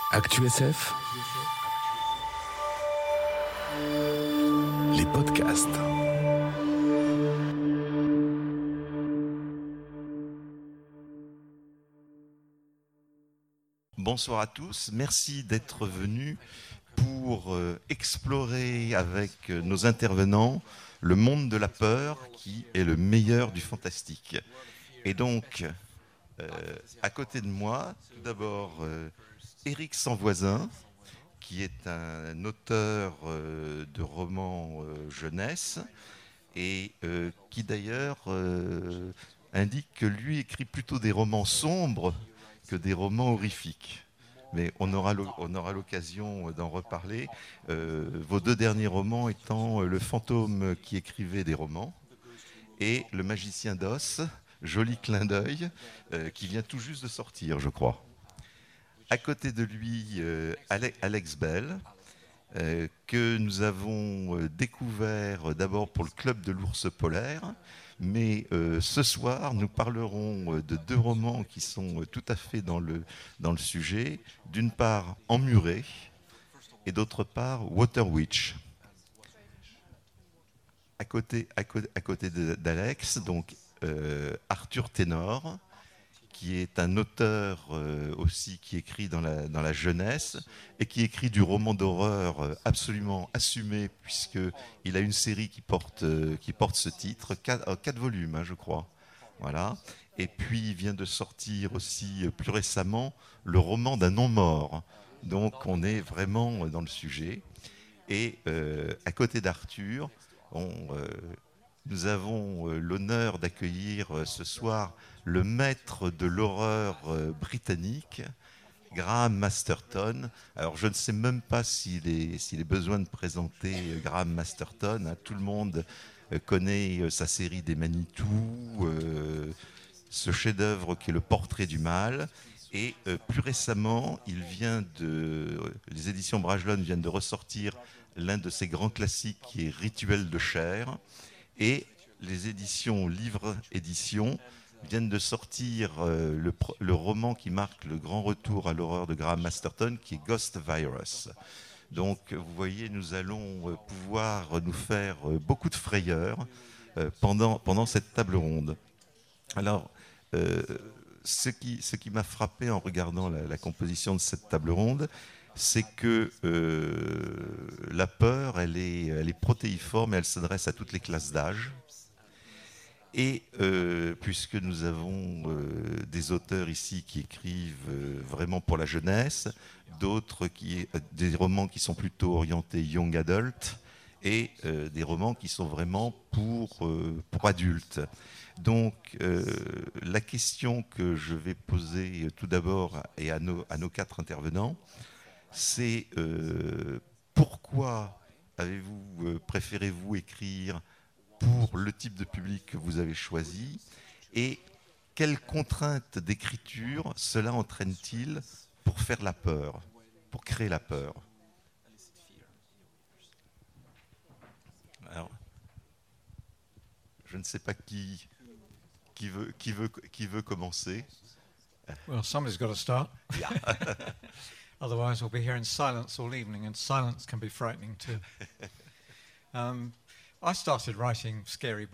ActuSF, les podcasts. Bonsoir à tous, merci d'être venus pour explorer avec nos intervenants le monde de la peur qui est le meilleur du fantastique. Et donc, à côté de moi, tout d'abord, Éric Sanvoisin, qui est un auteur de romans jeunesse et qui d'ailleurs indique que lui écrit plutôt des romans sombres que des romans horrifiques. Mais on aura l'occasion d'en reparler. Vos deux derniers romans étant Le fantôme qui écrivait des romans et Le magicien d'Oz, joli clin d'œil, qui vient tout juste de sortir, je crois. À côté de lui, Alex Bell, que nous avons découvert d'abord pour le Club de l'Ours Polaire, mais ce soir, nous parlerons de deux romans qui sont tout à fait dans le sujet. D'une part, Emmuré, et d'autre part, Water Witch. À côté d'Alex, donc Arthur Ténor, qui est un auteur aussi qui écrit dans la jeunesse et qui écrit du roman d'horreur absolument assumé, puisqu'il a une série qui porte ce titre, 4 volumes, hein, je crois. Voilà. Et puis il vient de sortir aussi plus récemment le roman d'un non-mort. Donc on est vraiment dans le sujet. Et à côté d'Arthur, nous avons l'honneur d'accueillir ce soir le maître de l'horreur britannique, Graham Masterton. Alors je ne sais même pas s'il est besoin de présenter Graham Masterton. Hein. Tout le monde connaît sa série des Manitou, ce chef-d'œuvre qui est Le Portrait du mal. Et plus récemment, les éditions Bragelonne viennent de ressortir l'un de ses grands classiques qui est Rituel de chair. Et les éditions Livre Éditions viennent de sortir le roman qui marque le grand retour à l'horreur de Graham Masterton, qui est Ghost Virus. Donc, vous voyez, nous allons pouvoir nous faire beaucoup de frayeur pendant cette table ronde. Alors, ce qui m'a frappé en regardant la composition de cette table ronde, c'est que la peur, elle est protéiforme et elle s'adresse à toutes les classes d'âge. Et puisque nous avons des auteurs ici qui écrivent vraiment pour la jeunesse, d'autres des romans qui sont plutôt orientés young adult, et des romans qui sont vraiment pour adultes. Donc la question que je vais poser tout d'abord et à nos 4 intervenants, c'est pourquoi préférez-vous écrire pour le type de public que vous avez choisi et quelles contraintes d'écriture cela entraîne-t-il pour faire la peur, pour créer la peur? Alors, je ne sais pas qui veut commencer. Well, somebody's got to start. Yeah. Otherwise, we'll be here in silence all evening, and silence can be frightening too. I started writing scary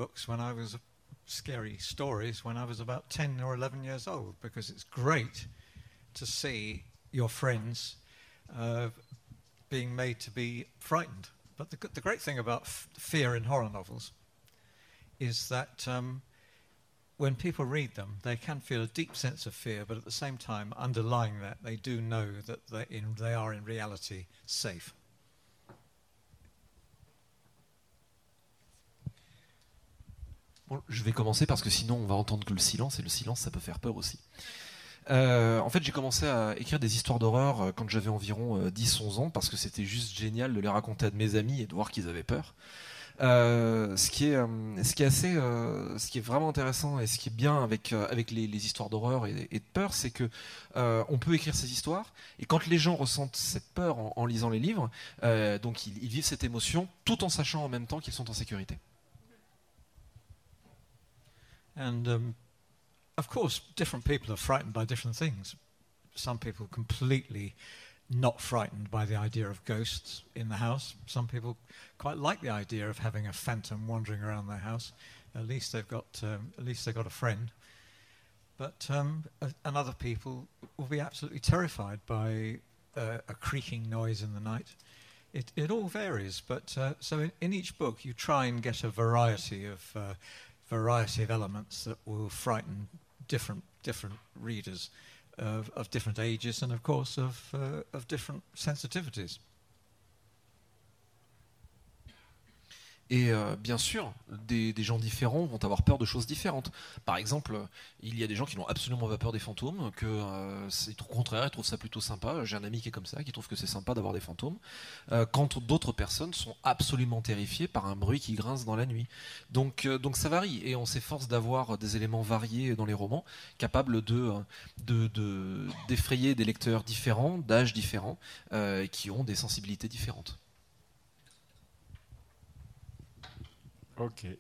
stories when I was about 10 or 11 years old, because it's great to see your friends being made to be frightened. But the great thing about fear in horror novels is that when people read them, they can feel a deep sense of fear, but at the same time, underlying that, they do know that they are in reality safe. Bon, je vais commencer parce que sinon on va entendre que le silence, et le silence ça peut faire peur aussi. En fait, j'ai commencé à écrire des histoires d'horreur quand j'avais environ 10-11 ans, parce que c'était juste génial de les raconter à de mes amis et de voir qu'ils avaient peur. Ce qui est vraiment intéressant et ce qui est bien avec les histoires d'horreur et de peur, c'est que on peut écrire ces histoires, et quand les gens ressentent cette peur en lisant les livres, donc ils vivent cette émotion tout en sachant en même temps qu'ils sont en sécurité. And of course, different people are frightened by different things. Some people completely not frightened by the idea of ghosts in the house. Some people quite like the idea of having a phantom wandering around their house. At least they've got a friend. But and other people will be absolutely terrified by a creaking noise in the night. It all varies, but so in each book you try and get a variety of elements that will frighten different readers of different ages and of course of different sensitivities. Et bien sûr, des gens différents vont avoir peur de choses différentes. Par exemple, il y a des gens qui n'ont absolument pas peur des fantômes, au contraire, ils trouvent ça plutôt sympa. J'ai un ami qui est comme ça, qui trouve que c'est sympa d'avoir des fantômes. Quand d'autres personnes sont absolument terrifiées par un bruit qui grince dans la nuit. Donc ça varie, et on s'efforce d'avoir des éléments variés dans les romans, capables d'effrayer des lecteurs différents, d'âges différents, qui ont des sensibilités différentes. Ok. C'est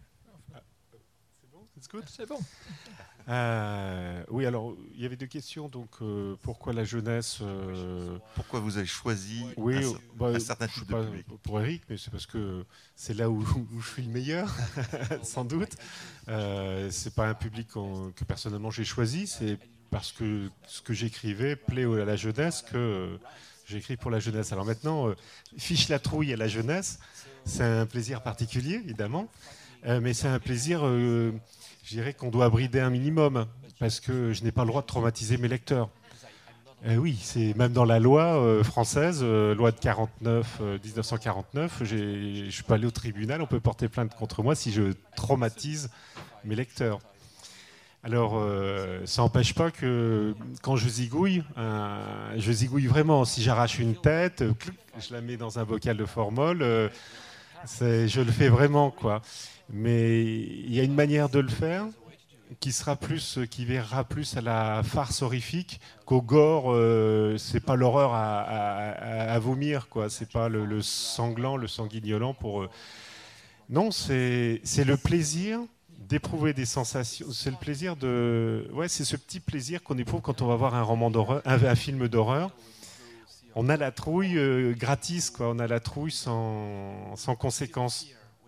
bon? It's good? C'est bon. Oui, alors il y avait deux questions. Donc, pourquoi la jeunesse Pourquoi vous avez choisi un certain type de public? Pour Eric, mais c'est parce que c'est là où je suis le meilleur, sans doute. C'est pas un public que personnellement j'ai choisi, c'est parce que ce que j'écrivais plaît à la jeunesse que j'écris pour la jeunesse. Alors maintenant, Fiche la trouille à la jeunesse, c'est un plaisir particulier, évidemment, mais c'est un plaisir, je dirais, qu'on doit brider un minimum, parce que je n'ai pas le droit de traumatiser mes lecteurs. Oui, c'est même dans la loi française, loi de 1949, je ne peux pas aller au tribunal, on peut porter plainte contre moi si je traumatise mes lecteurs. Alors, ça n'empêche pas que quand je zigouille vraiment. Si j'arrache une tête, je la mets dans un bocal de formol, je le fais vraiment, quoi. Mais il y a une manière de le faire qui verra plus à la farce horrifique qu'au gore. C'est pas l'horreur à vomir, quoi. C'est pas le sanglant, le sanguignolant pour. Non, c'est le plaisir d'éprouver des sensations. C'est le plaisir c'est ce petit plaisir qu'on éprouve quand on va voir un roman d'horreur, un film d'horreur. On a la trouille gratis, quoi. On a la trouille sans conséquence.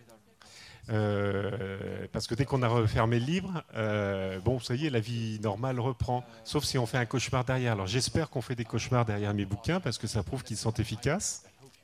Parce que dès qu'on a refermé le livre, ça y est, la vie normale reprend. Sauf si on fait un cauchemar derrière. Alors j'espère qu'on fait des cauchemars derrière mes bouquins parce que ça prouve qu'ils sont efficaces.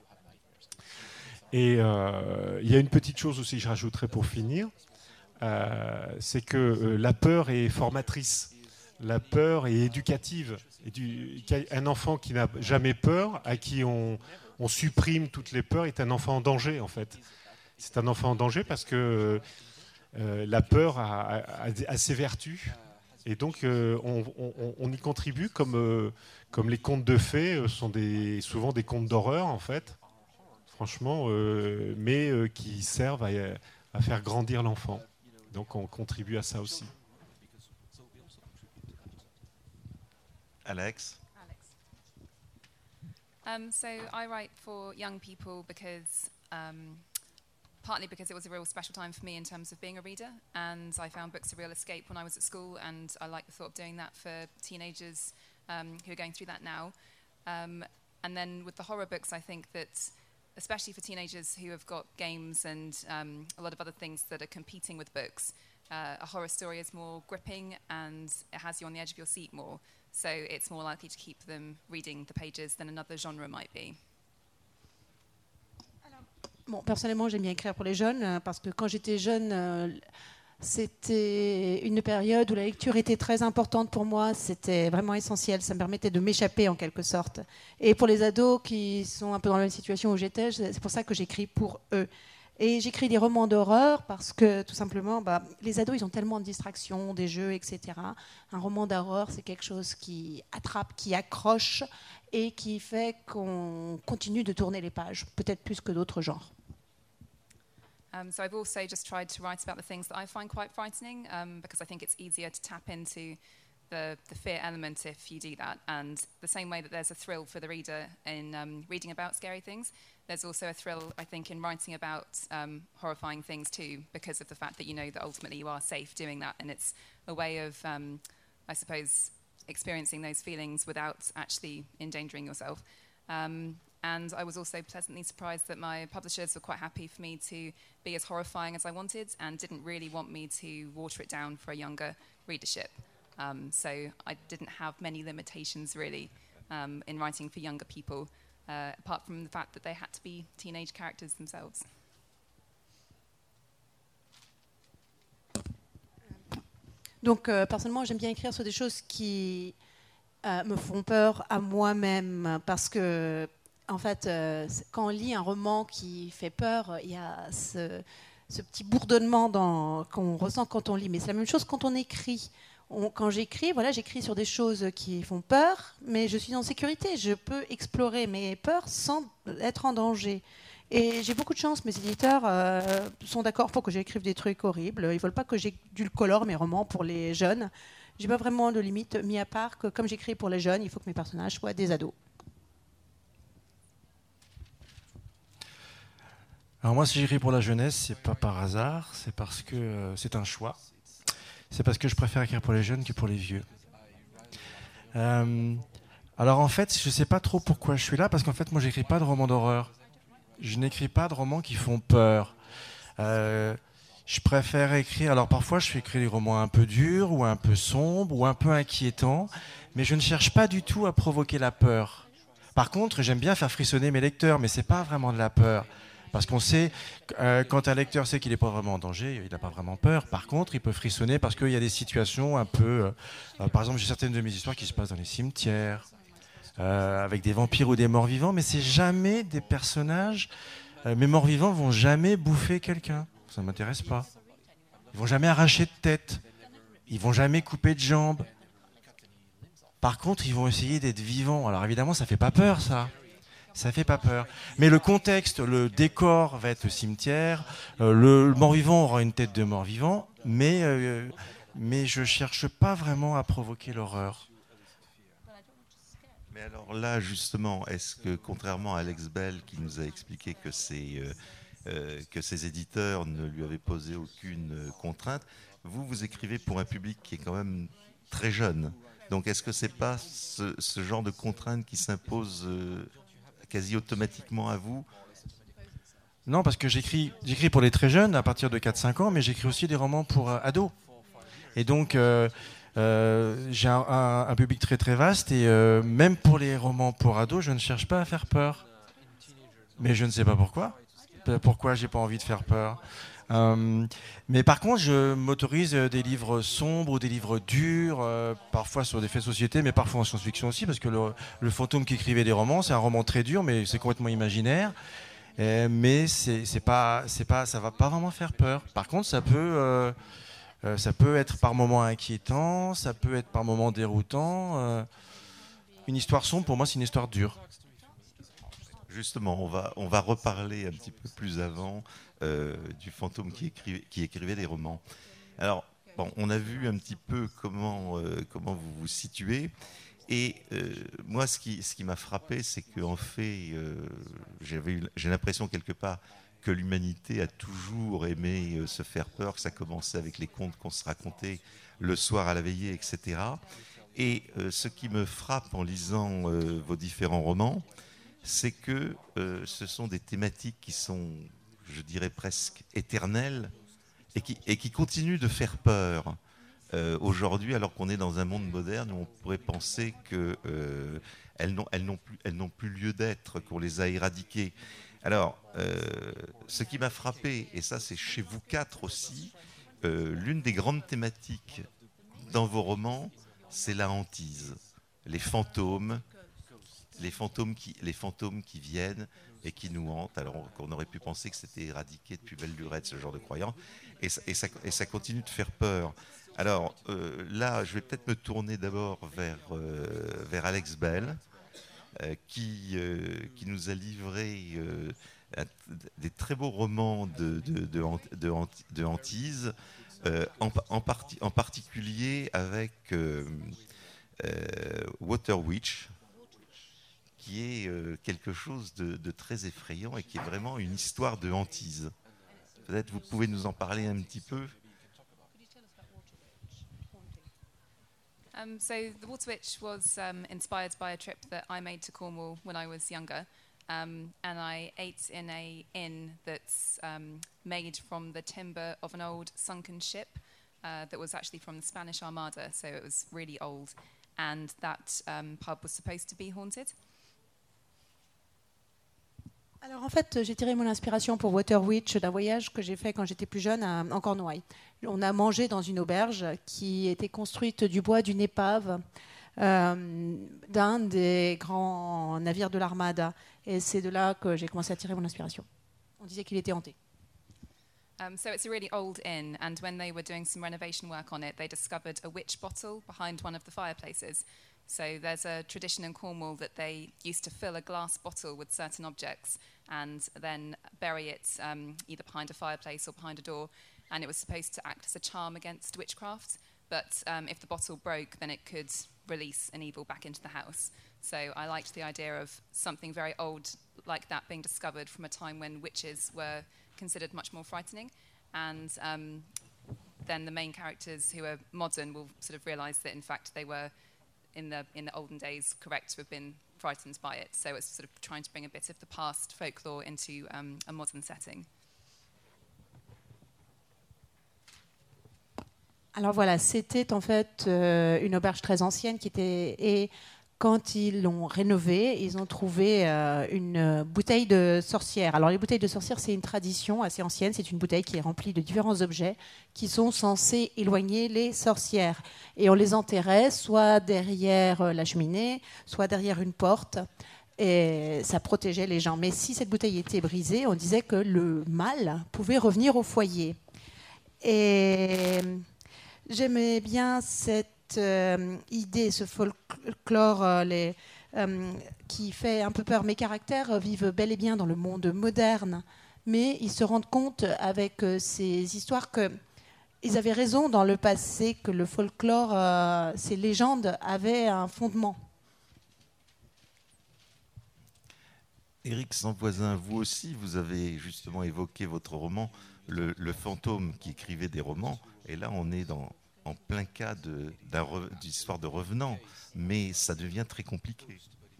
Et il y a une petite chose aussi que je rajouterai pour finir. C'est que la peur est formatrice, la peur est éducative. Un enfant qui n'a jamais peur, à qui on supprime toutes les peurs, est un enfant en danger, en fait. C'est un enfant en danger parce que la peur a ses vertus, et donc on y contribue comme les contes de fées sont souvent des contes d'horreur, en fait, franchement, mais qui servent à faire grandir l'enfant. Donc on contribue à ça aussi. Alex? So I write for young people partly because it was a real special time for me in terms of being a reader, and I found books a real escape when I was at school, and I like the thought of doing that for teenagers who are going through that now. And then with the horror books, I think that especially for teenagers who have got games and a lot of other things that are competing with books, a horror story is more gripping and it has you on the edge of your seat more. So it's more likely to keep them reading the pages than another genre might be. Bon, personnellement, j'aime bien écrire pour les jeunes parce que quand j'étais jeune, c'était une période où la lecture était très importante pour moi. C'était vraiment essentiel. Ça me permettait de m'échapper en quelque sorte. Et pour les ados qui sont un peu dans la même situation où j'étais, c'est pour ça que j'écris pour eux. Et j'écris des romans d'horreur parce que tout simplement, les ados, ils ont tellement de distractions, des jeux, etc. Un roman d'horreur, c'est quelque chose qui attrape, qui accroche et qui fait qu'on continue de tourner les pages, peut-être plus que d'autres genres. So I've also just tried to write about the things that I find quite frightening because I think it's easier to tap into the fear element if you do that. And the same way that there's a thrill for the reader in reading about scary things, there's also a thrill, I think, in writing about horrifying things too, because of the fact that you know that ultimately you are safe doing that. And it's a way of, I suppose, experiencing those feelings without actually endangering yourself. And I was also pleasantly surprised that my publishers were quite happy for me to be as horrifying as I wanted and didn't really want me to water it down for a younger readership. So I didn't have many limitations really in writing for younger people, apart from the fact that they had to be teenage characters themselves. Donc, personnellement, j'aime bien écrire sur des choses qui me font peur à moi-même, parce que, en fait, quand on lit un roman qui fait peur, il y a ce petit bourdonnement qu'on ressent quand on lit. Mais c'est la même chose quand on écrit. Quand j'écris, voilà, j'écris sur des choses qui font peur, mais je suis en sécurité. Je peux explorer mes peurs sans être en danger. Et j'ai beaucoup de chance, mes éditeurs sont d'accord pour que j'écrive des trucs horribles. Ils ne veulent pas que j'édulcore mes romans pour les jeunes. Je n'ai pas vraiment de limite, mis à part que comme j'écris pour les jeunes, il faut que mes personnages soient des ados. Alors moi, si j'écris pour la jeunesse, c'est pas par hasard, c'est parce que c'est un choix. C'est parce que je préfère écrire pour les jeunes que pour les vieux. Alors en fait, je ne sais pas trop pourquoi je suis là, parce qu'en fait, moi, j'écris pas de romans d'horreur. Je n'écris pas de romans qui font peur. Je préfère écrire... Alors parfois, je fais écrire des romans un peu durs, ou un peu sombres, ou un peu inquiétants, mais je ne cherche pas du tout à provoquer la peur. Par contre, j'aime bien faire frissonner mes lecteurs, mais ce n'est pas vraiment de la peur. Parce qu'on sait, quand un lecteur sait qu'il n'est pas vraiment en danger, il n'a pas vraiment peur. Par contre, il peut frissonner parce qu'il y a des situations un peu... par exemple, j'ai certaines de mes histoires qui se passent dans les cimetières, avec des vampires ou des morts-vivants, mais c'est jamais des personnages... mes morts-vivants vont jamais bouffer quelqu'un. Ça ne m'intéresse pas. Ils vont jamais arracher de tête. Ils vont jamais couper de jambes. Par contre, ils vont essayer d'être vivants. Alors évidemment, ça fait pas peur, ça. Ça fait pas peur. Mais le contexte, le décor va être le cimetière. Le mort-vivant aura une tête de mort-vivant, mais je cherche pas vraiment à provoquer l'horreur. Mais alors là, justement, est-ce que, contrairement à Alex Bell, qui nous a expliqué que ses éditeurs ne lui avaient posé aucune contrainte, vous écrivez pour un public qui est quand même très jeune. Donc est-ce que c'est pas ce genre de contrainte qui s'impose quasi automatiquement à vous? Non, parce que j'écris pour les très jeunes, à partir de 4-5 ans, mais j'écris aussi des romans pour ados. Et donc, j'ai un public très très vaste, et même pour les romans pour ados, je ne cherche pas à faire peur. Mais je ne sais pas pourquoi. Pourquoi j'ai pas envie de faire peur. Mais par contre, je m'autorise des livres sombres ou des livres durs, parfois sur des faits de société, mais parfois en science-fiction aussi, parce que le fantôme qui écrivait des romans, c'est un roman très dur, mais c'est complètement imaginaire. Mais ça va pas vraiment faire peur. Par contre, ça peut être par moments inquiétant, ça peut être par moments déroutant. Une histoire sombre, pour moi, c'est une histoire dure. Justement, on va reparler un petit peu plus avant du fantôme qui écrivait des romans. Alors, bon, on a vu un petit peu comment vous vous situez. Et moi, ce qui m'a frappé, c'est qu'en fait, j'ai l'impression quelque part que l'humanité a toujours aimé se faire peur, que ça commençait avec les contes qu'on se racontait le soir à la veillée, etc. Et ce qui me frappe en lisant vos différents romans, c'est que ce sont des thématiques qui sont, je dirais, presque éternelles et qui continuent de faire peur. Aujourd'hui, alors qu'on est dans un monde moderne où on pourrait penser qu'elles n'ont plus lieu d'être, qu'on les a éradiquées. Alors, ce qui m'a frappé, et ça c'est chez vous quatre aussi, l'une des grandes thématiques dans vos romans, c'est la hantise, les fantômes qui viennent et qui nous hantent, alors qu'on aurait pu penser que c'était éradiqué depuis belle lurette, ce genre de croyance, et ça continue de faire peur. Alors là, je vais peut-être me tourner d'abord vers Alex Bell, qui nous a livré des très beaux romans de hantise, en particulier avec Water Witch, qui est quelque chose de très effrayant et qui est vraiment une histoire de hantise. Peut-être vous pouvez nous en parler un petit peu. So The Water Witch was inspired by a trip that I made to Cornwall when I was younger. And I ate in an inn that's made from the timber of an old sunken ship that was actually from the Spanish Armada, so it was really old. And that pub was supposed to be haunted. Alors en fait, j'ai tiré mon inspiration pour Water Witch d'un voyage que j'ai fait quand j'étais plus jeune en Cornouailles. On a mangé dans une auberge qui était construite du bois d'une épave d'un des grands navires de l'Armada. Et c'est de là que j'ai commencé à tirer mon inspiration. On disait qu'il était hanté. So it's a really old inn, and when they were doing some renovation work on it, they discovered a witch bottle behind one of the fireplaces. So there's a tradition in Cornwall that they used to fill a glass bottle with certain objects and then bury it either behind a fireplace or behind a door, and it was supposed to act as a charm against witchcraft. But if the bottle broke, then it could release an evil back into the house. So I liked the idea of something very old like that being discovered from a time when witches were considered much more frightening. And then the main characters who are modern will sort of realise that in fact they were, in the olden days, correct to have been frightened by it. So it's sort of trying to bring a bit of the past folklore into a modern setting. Alors voilà, c'était en fait une auberge très ancienne qui était... Et quand ils l'ont rénovée, ils ont trouvé une bouteille de sorcière. Alors les bouteilles de sorcière, c'est une tradition assez ancienne. C'est une bouteille qui est remplie de différents objets qui sont censés éloigner les sorcières. Et on les enterrait soit derrière la cheminée, soit derrière une porte. Et ça protégeait les gens. Mais si cette bouteille était brisée, on disait que le mal pouvait revenir au foyer. Et j'aimais bien cette idée, ce folklore qui fait un peu peur. Mes caractères vivent bel et bien dans le monde moderne, mais ils se rendent compte avec ces histoires qu'ils avaient raison dans le passé, que le folklore, ces légendes avaient un fondement. Éric Sanvoisin, vous aussi, vous avez justement évoqué votre roman, le fantôme qui écrivait des romans, et là on est en plein cas d'histoire de revenant, mais ça devient très compliqué.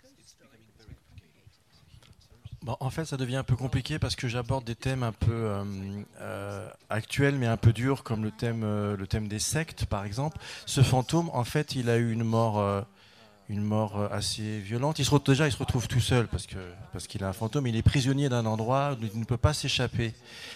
Bon, en fait, ça devient un peu compliqué parce que j'aborde des thèmes un peu actuels, mais un peu durs, comme le thème des sectes, par exemple. Ce fantôme, en fait, il a eu une mort assez violente. Il se retrouve tout seul parce qu'il a un fantôme. Il est prisonnier d'un endroit où il ne peut pas s'échapper.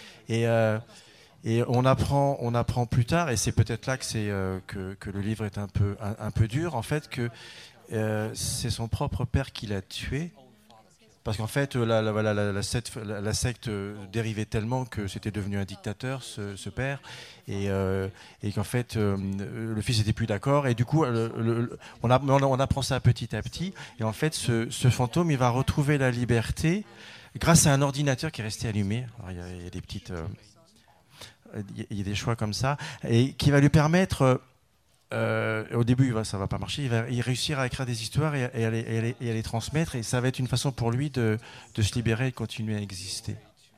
Et on apprend plus tard, et c'est peut-être là que le livre est un peu dur, en fait, que c'est son propre père qui l'a tué. Parce qu'en fait, la secte dérivait tellement que c'était devenu un dictateur, ce père, et qu'en fait, le fils n'était plus d'accord. Et du coup, on apprend ça petit à petit. Et en fait, ce fantôme, il va retrouver la liberté grâce à un ordinateur qui est resté allumé. Alors, il y a des petites... il y a des choix comme ça, et qui va lui permettre, au début ça va pas marcher, il va réussir à écrire des histoires et à les transmettre, et ça va être une façon pour lui de se libérer et de continuer à exister.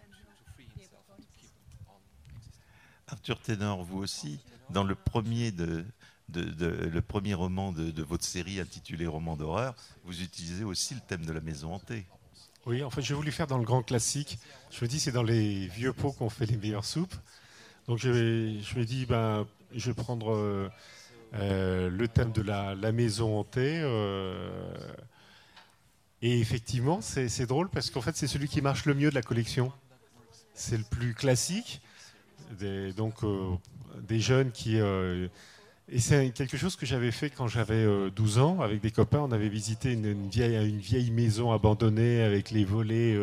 Arthur Ténor, vous aussi, dans le premier le premier roman de votre série intitulé Roman d'horreur, vous utilisez aussi le thème de la maison hantée. Oui, en fait, j'ai voulu faire dans le grand classique. Je me dis, c'est dans les vieux pots qu'on fait les meilleures soupes. Donc je me dis, je vais prendre le thème de la maison hantée. Et effectivement, c'est drôle parce qu'en fait, c'est celui qui marche le mieux de la collection. C'est le plus classique. Des jeunes qui... et c'est quelque chose que j'avais fait quand j'avais 12 ans. Avec des copains, on avait visité une vieille maison abandonnée avec les volets...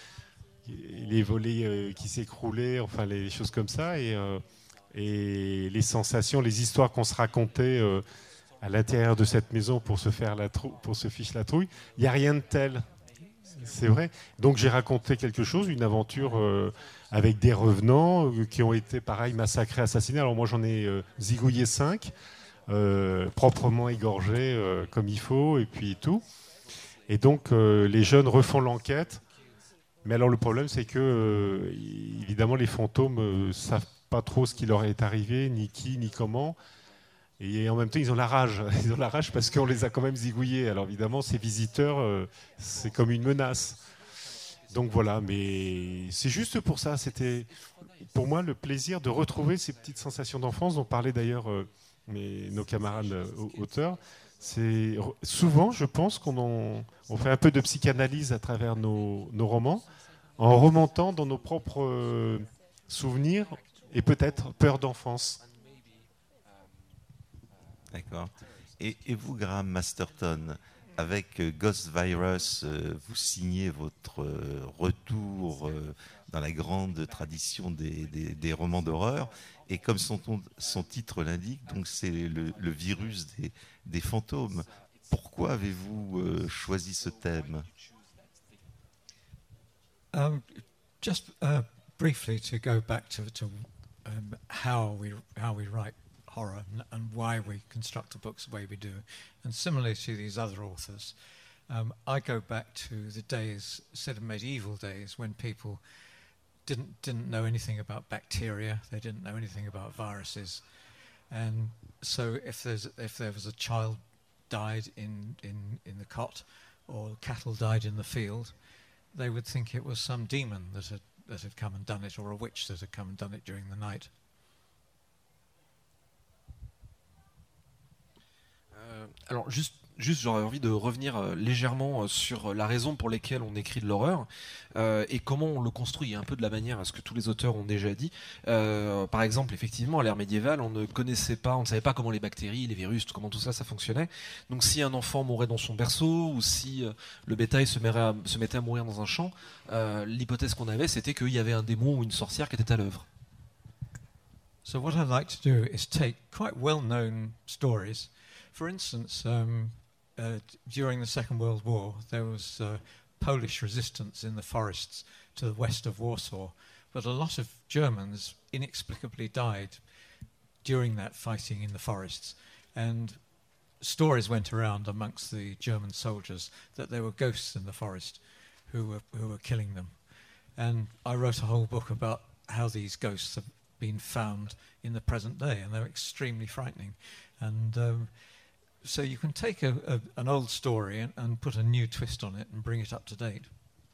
qui s'écroulaient, enfin les choses comme ça, et les sensations, les histoires qu'on se racontait à l'intérieur de cette maison pour se fiche la trouille. Il n'y a rien de tel, c'est vrai. Donc j'ai raconté quelque chose, une aventure avec des revenants qui ont été pareil massacrés, assassinés. Alors moi j'en ai zigouillé 5, proprement égorgés comme il faut, et puis tout. Et donc les jeunes refont l'enquête. Mais alors le problème, c'est que, évidemment, les fantômes ne savent pas trop ce qui leur est arrivé, ni qui, ni comment. Et en même temps, ils ont la rage. Ils ont la rage parce qu'on les a quand même zigouillés. Alors évidemment, ces visiteurs, c'est comme une menace. Donc voilà, mais c'est juste pour ça. C'était pour moi le plaisir de retrouver ces petites sensations d'enfance dont parlaient d'ailleurs nos camarades auteurs. C'est souvent, je pense on fait un peu de psychanalyse à travers nos romans, en remontant dans nos propres souvenirs et peut-être peurs d'enfance. D'accord. Et vous, Graham Masterton, avec Ghost Virus, vous signez votre retour dans la grande tradition des romans d'horreur. Et comme son titre l'indique, donc c'est le virus des fantômes. Pourquoi avez-vous choisi ce thème? Just briefly to go back to how we write horror and why we construct the books the way we do. And similarly to these other authors, I go back to the days, sort of medieval days, when people didn't know anything about bacteria, they didn't know anything about viruses. And so if there was a child died in the cot, or cattle died in the field, they would think it was some demon that had come and done it, or a witch that had come and done it during the night. Alors juste j'aurais envie de revenir légèrement sur la raison pour laquelle on écrit de l'horreur et comment on le construit, un peu de la manière à ce que tous les auteurs ont déjà dit. Par exemple, effectivement, à l'ère médiévale, on ne savait pas comment les bactéries, les virus, comment tout ça fonctionnait. Donc si un enfant mourait dans son berceau ou si le bétail se mettait à mourir dans un champ, l'hypothèse qu'on avait, c'était qu'il y avait un démon ou une sorcière qui était à l'œuvre. So what I'd like to do is take quite well-known stories. For instance, during the Second World War, there was Polish resistance in the forests to the west of Warsaw, but a lot of Germans inexplicably died during that fighting in the forests. And stories went around amongst the German soldiers that there were ghosts in the forest who were killing them. And I wrote a whole book about how these ghosts have been found in the present day, and they're extremely frightening. And so you can take an old story and put a new twist on it and bring it up to date.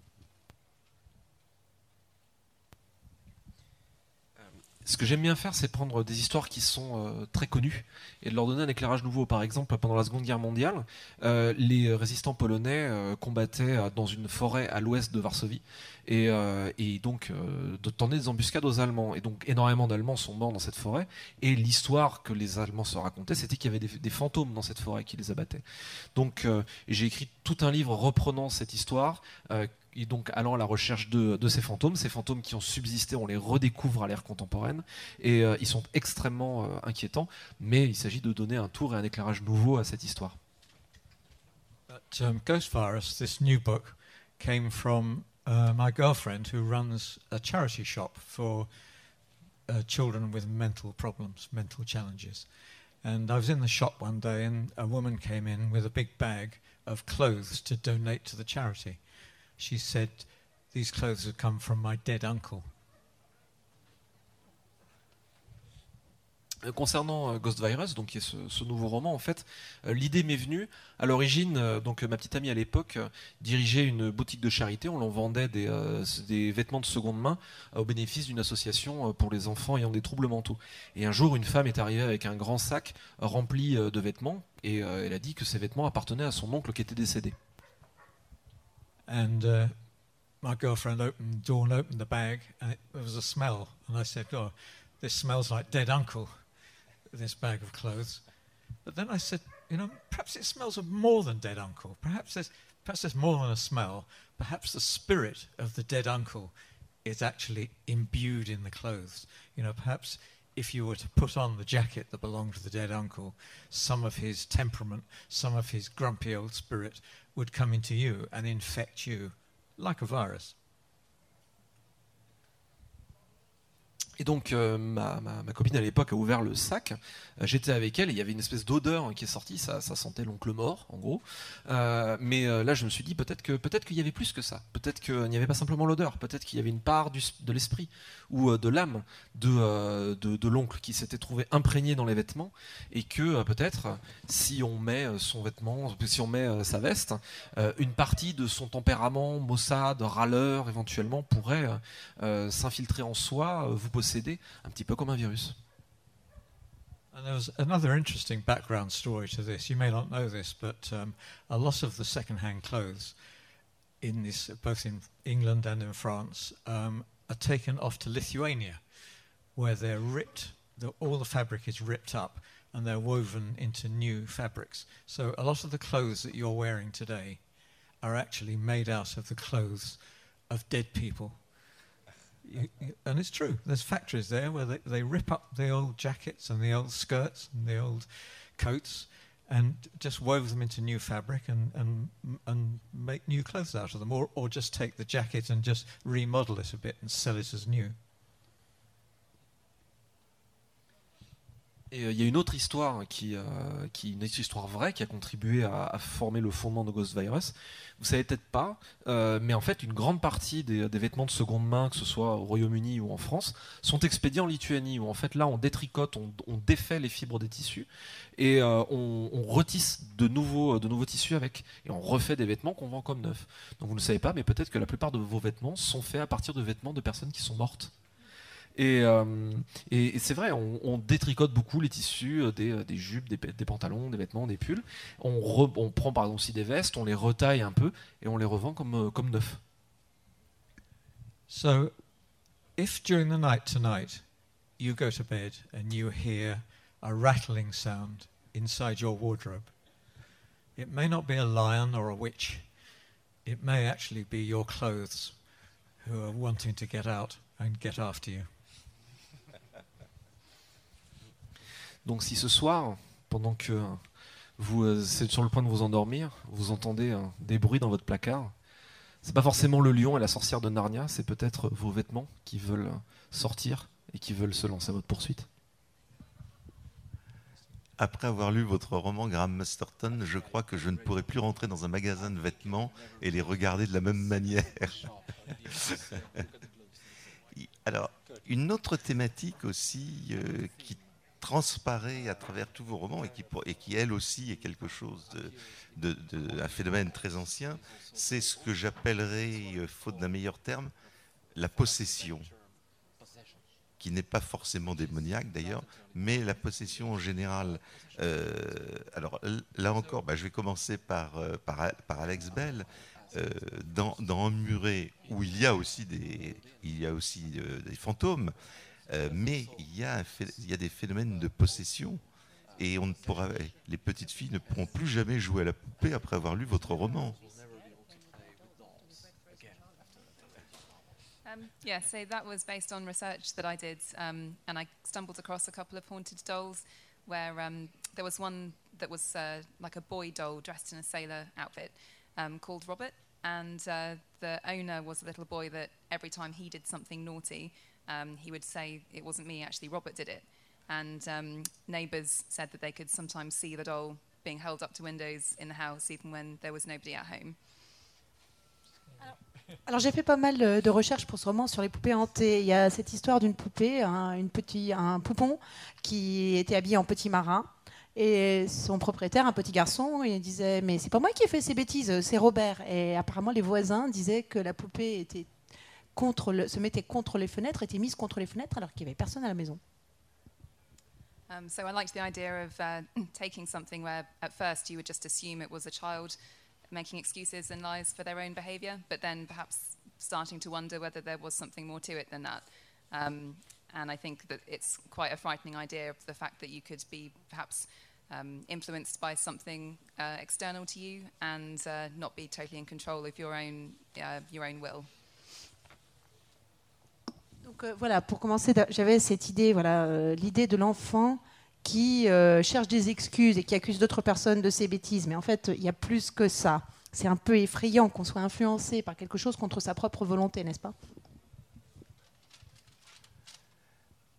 Ce que j'aime bien faire, c'est prendre des histoires qui sont très connues et de leur donner un éclairage nouveau. Par exemple, pendant la Seconde Guerre mondiale, les résistants polonais combattaient dans une forêt à l'ouest de Varsovie et donc tendaient des embuscades aux Allemands. Et donc énormément d'Allemands sont morts dans cette forêt. Et l'histoire que les Allemands se racontaient, c'était qu'il y avait des fantômes dans cette forêt qui les abattaient. Donc j'ai écrit tout un livre reprenant cette histoire. Et donc allant à la recherche de ces fantômes qui ont subsisté, on les redécouvre à l'ère contemporaine et ils sont extrêmement inquiétants, mais il s'agit de donner un tour et un éclairage nouveau à cette histoire. But Ghost Virus, this new book, came from my girlfriend who runs a charity shop for children with mental problems, mental challenges. And I was in the shop one day and a woman came in with a big bag of clothes to donate to the charity. She said, "These clothes have come from my dead uncle." Concernant Ghost Virus, donc qui est ce nouveau roman, en fait, l'idée m'est venue à l'origine. Donc ma petite amie à l'époque dirigeait une boutique de charité. On l'en vendait des vêtements de seconde main au bénéfice d'une association pour les enfants ayant des troubles mentaux. Et un jour, une femme est arrivée avec un grand sac rempli de vêtements et elle a dit que ces vêtements appartenaient à son oncle qui était décédé. And my girlfriend opened the door and opened the bag, and there was a smell. And I said, "Oh, this smells like dead uncle, this bag of clothes." But then I said, perhaps it smells of more than dead uncle. Perhaps there's more than a smell. Perhaps the spirit of the dead uncle is actually imbued in the clothes. Perhaps if you were to put on the jacket that belonged to the dead uncle, some of his temperament, some of his grumpy old spirit would come into you and infect you like a virus. Et donc ma copine à l'époque a ouvert le sac, j'étais avec elle et il y avait une espèce d'odeur qui est sortie, ça sentait l'oncle mort en gros. Mais là je me suis dit peut-être qu'il y avait plus que ça, peut-être qu'il n'y avait pas simplement l'odeur, peut-être qu'il y avait une part de l'esprit ou de l'âme de l'oncle qui s'était trouvé imprégné dans les vêtements et que peut-être si on met son vêtement, si on met sa veste, une partie de son tempérament maussade, râleur éventuellement pourrait s'infiltrer en soi, vous posséder un petit peu comme un virus. And there was another interesting background story to this. You may not know this, but a lot of the second-hand clothes in this, both in England and in France, are taken off to Lithuania, where they're ripped. All the fabric is ripped up, and they're woven into new fabrics. So a lot of the clothes that you're wearing today are actually made out of the clothes of dead people. And it's true. There's factories there where they rip up the old jackets and the old skirts and the old coats and just wove them into new fabric and make new clothes out of them, or just take the jacket and just remodel it a bit and sell it as new. Et il y a une autre histoire une histoire vraie qui a contribué à former le fondement de Ghost Virus. Vous savez peut-être pas, mais en fait une grande partie des vêtements de seconde main, que ce soit au Royaume-Uni ou en France, sont expédiés en Lituanie, où en fait là on détricote, on défait les fibres des tissus et on retisse de nouveaux tissus avec, et on refait des vêtements qu'on vend comme neufs. Donc vous ne le savez pas, mais peut-être que la plupart de vos vêtements sont faits à partir de vêtements de personnes qui sont mortes. Et c'est vrai, on détricote beaucoup les tissus des jupes, des pantalons, des vêtements, des pulls. On prend par exemple aussi des vestes, on les retaille un peu et on les revend comme neufs. So, if during the night tonight you go to bed and you hear a rattling sound inside your wardrobe, it may not be a lion or a witch. It may actually be your clothes who are wanting to get out and get after you. Donc si ce soir, pendant que vous êtes sur le point de vous endormir, vous entendez des bruits dans votre placard, c'est pas forcément le lion et la sorcière de Narnia, c'est peut-être vos vêtements qui veulent sortir et qui veulent se lancer à votre poursuite. Après avoir lu votre roman Graham Masterton, je crois que je ne pourrai plus rentrer dans un magasin de vêtements et les regarder de la même manière. Alors, une autre thématique aussi qui transparaît à travers tous vos romans et qui elle aussi est quelque chose un phénomène très ancien, c'est ce que j'appellerais, faute d'un meilleur terme, la possession, qui n'est pas forcément démoniaque d'ailleurs, mais la possession en général. Alors là encore, je vais commencer par Alex Bell. Dans Emmuré, où il y a aussi des fantômes, mais il y a des phénomènes de possession, et les petites filles ne pourront plus jamais jouer à la poupée après avoir lu votre roman. Yeah, so that was based on research that I did, and I stumbled across a couple of haunted dolls where there was one that was like a boy doll dressed in a sailor outfit called Robert, and the owner was a little boy that every time he did something naughty, he would say, "It wasn't me, actually Robert did it." And neighbours said that they could sometimes see the doll being held up to windows in the house even when there was nobody at home. Alors j'ai fait pas mal de recherches pour ce roman sur les poupées hantées. Il y a cette histoire d'une poupée, un poupon qui était habillé en petit marin. Et son propriétaire, un petit garçon, il disait « Mais c'est pas moi qui ai fait ces bêtises, c'est Robert ». Et apparemment les voisins disaient que la poupée se mettait contre les fenêtres, était mise contre les fenêtres alors qu'il n'y avait personne à la maison. So I liked the idea of taking something where at first you would just assume it was a child making excuses and lies for their own behaviour, but then perhaps starting to wonder whether there was something more to it than that. And I think that it's quite a frightening idea of the fact that you could be perhaps influenced by something external to you and not be totally in control of your own will. Donc voilà, pour commencer, j'avais cette idée, l'idée de l'enfant qui cherche des excuses et qui accuse d'autres personnes de ses bêtises. Mais en fait, il y a plus que ça. C'est un peu effrayant qu'on soit influencé par quelque chose contre sa propre volonté, n'est-ce pas ?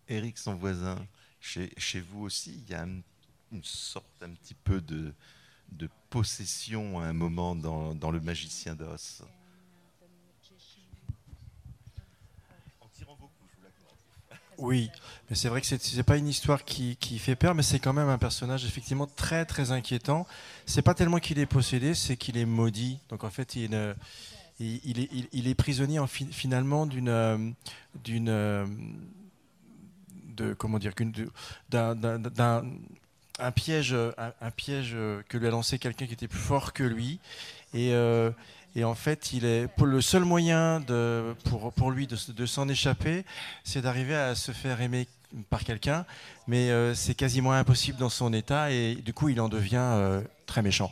Éric, son voisin, chez vous aussi, il y a une sorte un petit peu de possession à un moment dans le Magicien d'Oz. Oui, mais c'est vrai que c'est pas une histoire qui fait peur, mais c'est quand même un personnage effectivement très très inquiétant. C'est pas tellement qu'il est possédé, c'est qu'il est maudit. Donc en fait, il est prisonnier finalement d'un piège que lui a lancé quelqu'un qui était plus fort que lui. Et en fait, le seul moyen pour lui de s'en échapper, c'est d'arriver à se faire aimer par quelqu'un. Mais c'est quasiment impossible dans son état et du coup, il en devient très méchant.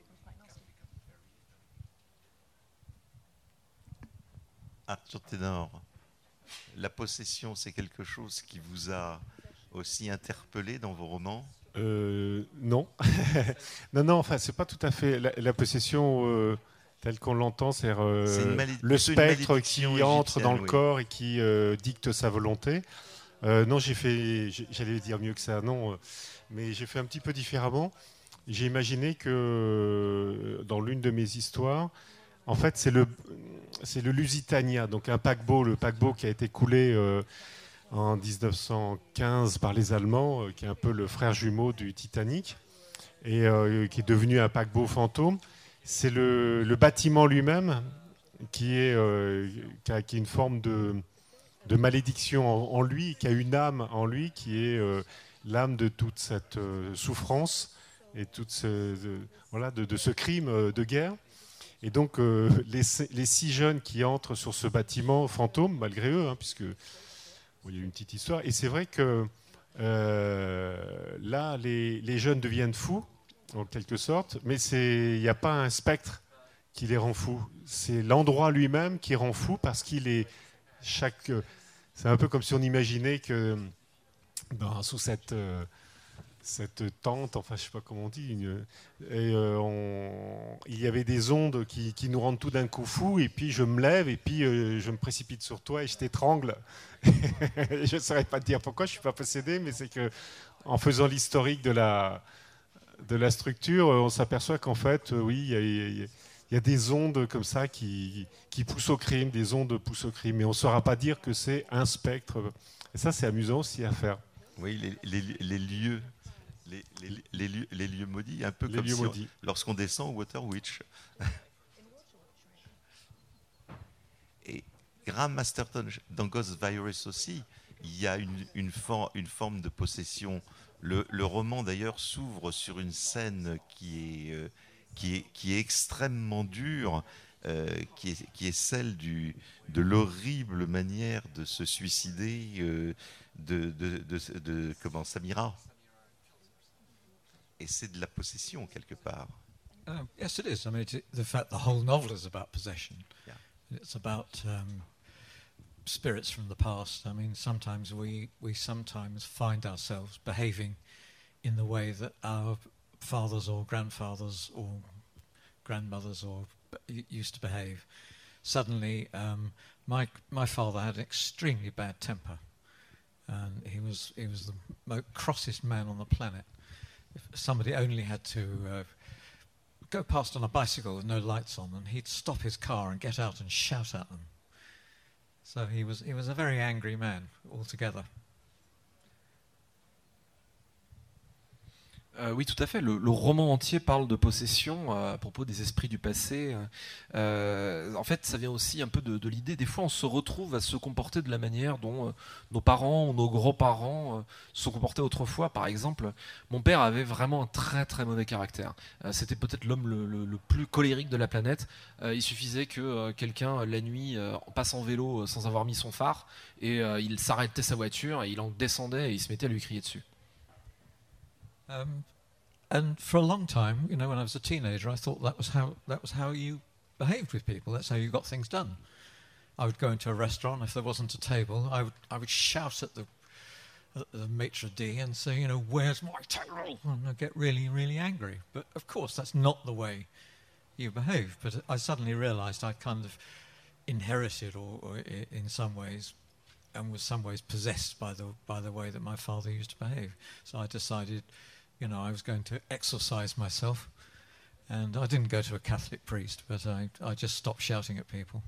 Arthur Ténor, la possession, c'est quelque chose qui vous a aussi interpellé dans vos romans ? Non. non, enfin, c'est pas tout à fait la possession telle qu'on l'entend, c'est le spectre qui entre dans le corps et qui dicte sa volonté. Non, j'allais dire mieux que ça, non, mais j'ai fait un petit peu différemment. J'ai imaginé que dans l'une de mes histoires, en fait, c'est le Lusitania, donc un paquebot, le paquebot qui a été coulé en 1915 par les Allemands, qui est un peu le frère jumeau du Titanic, et qui est devenu un paquebot fantôme. C'est le bâtiment lui-même qui a une forme de malédiction en lui, qui a une âme en lui, qui est l'âme de toute cette souffrance et de ce crime de guerre. Et donc, les 6 jeunes qui entrent sur ce bâtiment fantôme, malgré eux, puisque il y a une petite histoire. Et c'est vrai que là, les jeunes deviennent fous, en quelque sorte, mais il n'y a pas un spectre qui les rend fous. C'est l'endroit lui-même qui rend fou parce qu'il est c'est un peu comme si on imaginait que sous cette tente, enfin je sais pas comment on dit, il y avait des ondes qui nous rendent tout d'un coup fous, et puis je me lève et puis je me précipite sur toi et je t'étrangle. Je ne saurais pas te dire pourquoi je suis pas possédé, mais c'est que en faisant l'historique de la structure, on s'aperçoit qu'en fait, oui, il y a des ondes comme ça qui poussent au crime, des ondes poussent au crime, mais on ne saura pas dire que c'est un spectre. Et ça, c'est amusant aussi à faire. Oui, les lieux. Les lieux maudits, un peu comme lorsqu'on descend au Waterwitch. Et Graham Masterton, dans Ghost Virus aussi, il y a une forme de possession. Le roman d'ailleurs s'ouvre sur une scène qui est extrêmement dure, qui est celle de l'horrible manière de se suicider de Samira. Et c'est de la possession quelque part. Yes, it is. I mean, the fact the whole novel is about possession. Yeah. It's about spirits from the past. I mean, sometimes we sometimes find ourselves behaving in the way that our fathers or grandfathers or grandmothers used to behave. Suddenly, my father had an extremely bad temper, and he was the most crossest man on the planet. If somebody only had to go past on a bicycle with no lights on, and he'd stop his car and get out and shout at them. So he was a very angry man altogether. Oui, tout à fait. Le roman entier parle de possession à propos des esprits du passé. En fait, ça vient aussi un peu de l'idée. Des fois, on se retrouve à se comporter de la manière dont nos parents ou nos grands-parents se comportaient autrefois. Par exemple, mon père avait vraiment un très très mauvais caractère. C'était peut-être l'homme le plus colérique de la planète. Il suffisait que quelqu'un, la nuit, passe en vélo sans avoir mis son phare, et il s'arrêtait sa voiture, et il en descendait et il se mettait à lui crier dessus. And for a long time, when I was a teenager, I thought that was how you behaved with people. That's how you got things done. I would go into a restaurant. If there wasn't a table, I would shout at the maitre d' and say, where's my table? And I'd get really, really angry. But of course, that's not the way you behave. But I suddenly realised I kind of inherited, or in some ways, and was some ways possessed by the way that my father used to behave. So I decided, you know, I was going to exorcise myself, and I didn't go to a Catholic priest, but I just stopped shouting at people.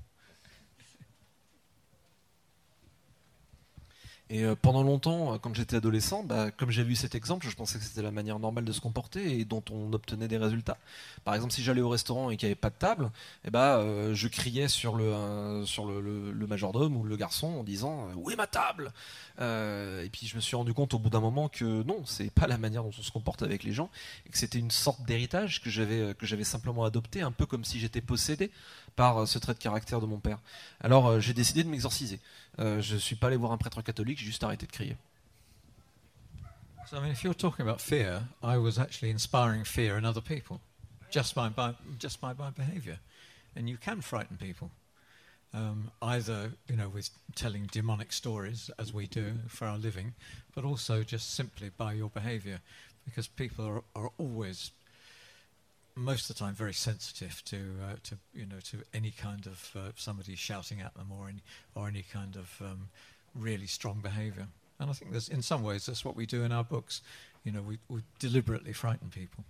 Et pendant longtemps, quand j'étais adolescent, comme j'ai vu cet exemple, je pensais que c'était la manière normale de se comporter et dont on obtenait des résultats. Par exemple, si j'allais au restaurant et qu'il n'y avait pas de table, je criais sur le majordome ou le garçon en disant « Où est ma table ?» Et puis je me suis rendu compte au bout d'un moment que non, c'est pas la manière dont on se comporte avec les gens, et que c'était une sorte d'héritage que j'avais simplement adopté, un peu comme si j'étais possédé par ce trait de caractère de mon père. Alors j'ai décidé de m'exorciser. Je suis pas allé voir un prêtre catholique, j'ai juste arrêté de crier. So I mean, if you're talking about fear, I was actually inspiring fear in other people, just by my behaviour, and you can frighten people, either with telling demonic stories as we do for our living, but also just simply by your behaviour, because people are always, most of the time, very sensitive to any kind of somebody shouting at them or any kind of really strong behaviour. And I think in some ways that's what we do in our books. We deliberately frighten people.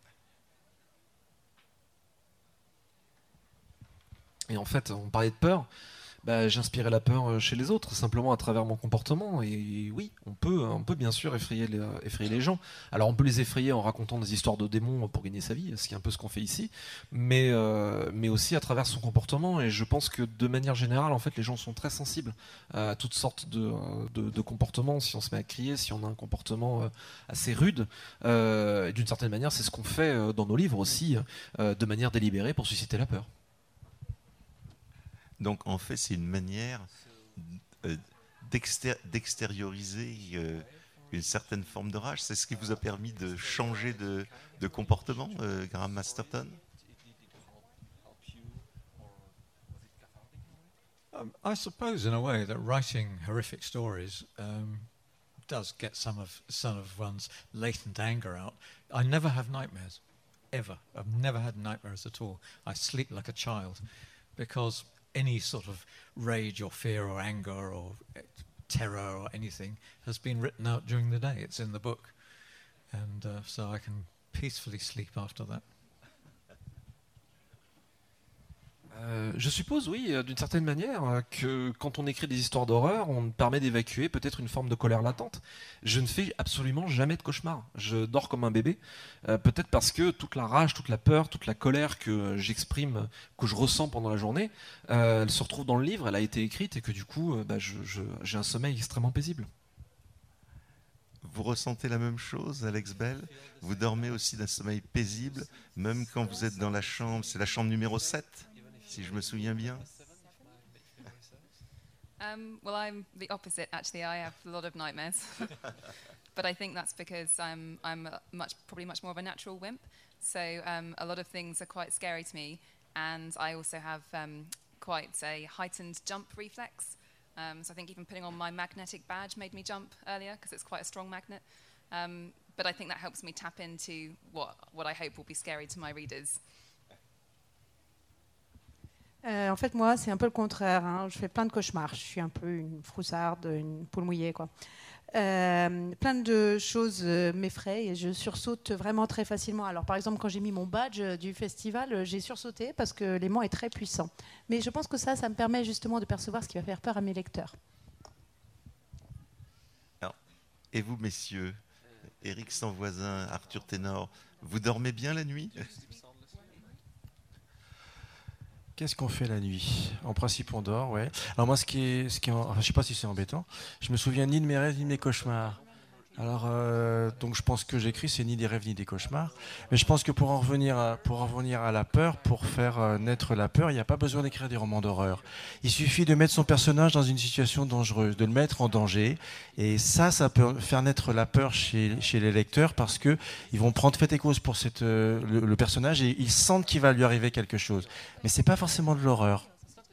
Et en fait, on parlait de peur. J'inspirais la peur chez les autres, simplement à travers mon comportement. Et oui, on peut bien sûr effrayer les gens. Alors on peut les effrayer en racontant des histoires de démons pour gagner sa vie, ce qui est un peu ce qu'on fait ici, mais aussi à travers son comportement. Et je pense que de manière générale, en fait, les gens sont très sensibles à toutes sortes de comportements. Si on se met à crier, si on a un comportement assez rude, d'une certaine manière, c'est ce qu'on fait dans nos livres aussi, de manière délibérée pour susciter la peur. Donc en fait, c'est une manière d'extérioriser une certaine forme de rage. C'est ce qui vous a permis de changer de comportement, Graham Masterton? I suppose, in a way, that writing horrific stories does get some of one's latent anger out. I never have nightmares, ever. I've never had nightmares at all. I sleep like a child, because any sort of rage or fear or anger or terror or anything has been written out during the day. It's in the book. And so I can peacefully sleep after that. Je suppose, oui, d'une certaine manière, que quand on écrit des histoires d'horreur, on permet d'évacuer peut-être une forme de colère latente. Je ne fais absolument jamais de cauchemar. Je dors comme un bébé, peut-être parce que toute la rage, toute la peur, toute la colère que j'exprime, que je ressens pendant la journée, elle se retrouve dans le livre, elle a été écrite, et que du coup, j'ai un sommeil extrêmement paisible. Vous ressentez la même chose, Alex Bell? Vous dormez aussi d'un sommeil paisible, même quand vous êtes dans la chambre, c'est la chambre numéro 7, si je me souviens bien. Well, I'm the opposite, actually. I have a lot of nightmares. But I think that's because I'm probably much more of a natural wimp. So a lot of things are quite scary to me. And I also have quite a heightened jump reflex. So I think even putting on my magnetic badge made me jump earlier, because it's quite a strong magnet. But I think that helps me tap into what I hope will be scary to my readers. En fait, moi, c'est un peu le contraire. Hein. Je fais plein de cauchemars. Je suis un peu une froussarde, une poule mouillée, quoi. Plein de choses m'effraient et je sursaute vraiment très facilement. Alors, par exemple, quand j'ai mis mon badge du festival, j'ai sursauté parce que l'aimant est très puissant. Mais je pense que ça me permet justement de percevoir ce qui va faire peur à mes lecteurs. Alors, et vous, messieurs, Éric Sanvoisin, Arthur Ténor, vous dormez bien la nuit ? Qu'est-ce qu'on fait la nuit? En principe, on dort, ouais. Alors moi, je sais pas si c'est embêtant, je me souviens ni de mes rêves ni de mes cauchemars. Alors, donc je pense que j'écris, c'est ni des rêves ni des cauchemars. Mais je pense que pour en revenir à la peur, pour faire naître la peur, il n'y a pas besoin d'écrire des romans d'horreur. Il suffit de mettre son personnage dans une situation dangereuse, de le mettre en danger. Et ça peut faire naître la peur chez les lecteurs parce que ils vont prendre fait et cause pour le personnage et ils sentent qu'il va lui arriver quelque chose. Mais c'est pas forcément de l'horreur.